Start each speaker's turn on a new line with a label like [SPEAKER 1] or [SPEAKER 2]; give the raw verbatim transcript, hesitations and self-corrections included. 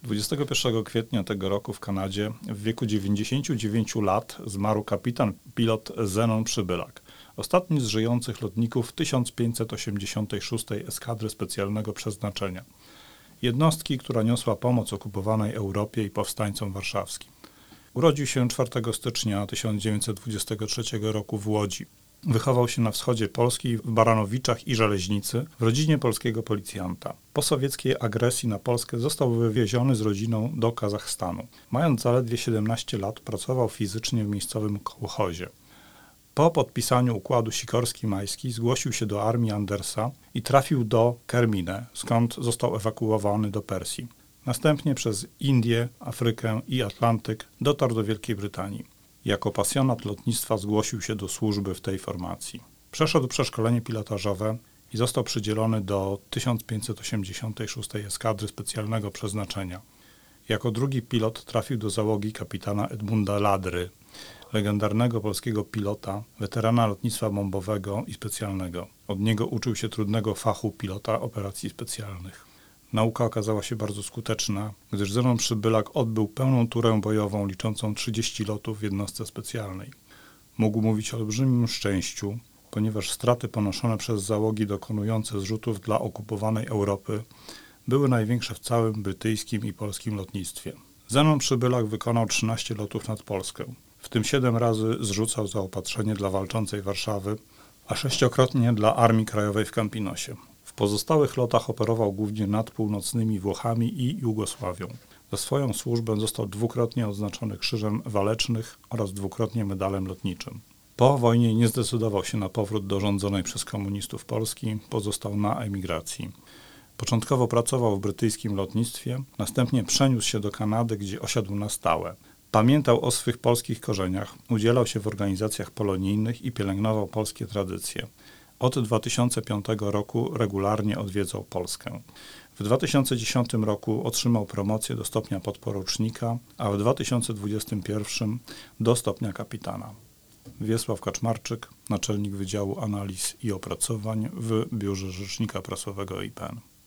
[SPEAKER 1] dwudziestego pierwszego kwietnia tego roku w Kanadzie w wieku dziewięćdziesięciu dziewięciu lat zmarł kapitan pilot Zenon Przybylak, ostatni z żyjących lotników tysiąc pięćset osiemdziesiątej szóstej Eskadry Specjalnego Przeznaczenia, jednostki, która niosła pomoc okupowanej Europie i powstańcom warszawskim. Urodził się czwartego stycznia tysiąc dziewięćset dwudziestego trzeciego roku w Łodzi. Wychował się na wschodzie Polski w Baranowiczach i Żeleźnicy w rodzinie polskiego policjanta. Po sowieckiej agresji na Polskę został wywieziony z rodziną do Kazachstanu. Mając zaledwie siedemnaście lat, pracował fizycznie w miejscowym kołchozie. Po podpisaniu układu Sikorski-Majski zgłosił się do armii Andersa i trafił do Kermine, skąd został ewakuowany do Persji. Następnie przez Indię, Afrykę i Atlantyk dotarł do Wielkiej Brytanii. Jako pasjonat lotnictwa zgłosił się do służby w tej formacji. Przeszedł przeszkolenie pilotażowe i został przydzielony do tysiąc pięćset osiemdziesiątej szóstej Eskadry Specjalnego Przeznaczenia. Jako drugi pilot trafił do załogi kapitana Edmunda Ladry, legendarnego polskiego pilota, weterana lotnictwa bombowego i specjalnego. Od niego uczył się trudnego fachu pilota operacji specjalnych. Nauka okazała się bardzo skuteczna, gdyż Zenon Przybylak odbył pełną turę bojową liczącą trzydzieści lotów w jednostce specjalnej. Mógł mówić o olbrzymim szczęściu, ponieważ straty ponoszone przez załogi dokonujące zrzutów dla okupowanej Europy były największe w całym brytyjskim i polskim lotnictwie. Zenon Przybylak wykonał trzynaście lotów nad Polskę, w tym siedem razy zrzucał zaopatrzenie dla walczącej Warszawy, a sześciokrotnie dla Armii Krajowej w Campinosie. W pozostałych lotach operował głównie nad północnymi Włochami i Jugosławią. Za swoją służbę został dwukrotnie odznaczony Krzyżem Walecznych oraz dwukrotnie Medalem Lotniczym. Po wojnie nie zdecydował się na powrót do rządzonej przez komunistów Polski, pozostał na emigracji. Początkowo pracował w brytyjskim lotnictwie, następnie przeniósł się do Kanady, gdzie osiadł na stałe. Pamiętał o swych polskich korzeniach, udzielał się w organizacjach polonijnych i pielęgnował polskie tradycje. Od dwa tysiące piątego roku regularnie odwiedzał Polskę. W dwa tysiące dziesiątym roku otrzymał promocję do stopnia podporucznika, a w dwa tysiące dwudziestym pierwszym do stopnia kapitana. Wiesław Kaczmarczyk, naczelnik Wydziału Analiz i Opracowań w Biurze Rzecznika Prasowego I P N.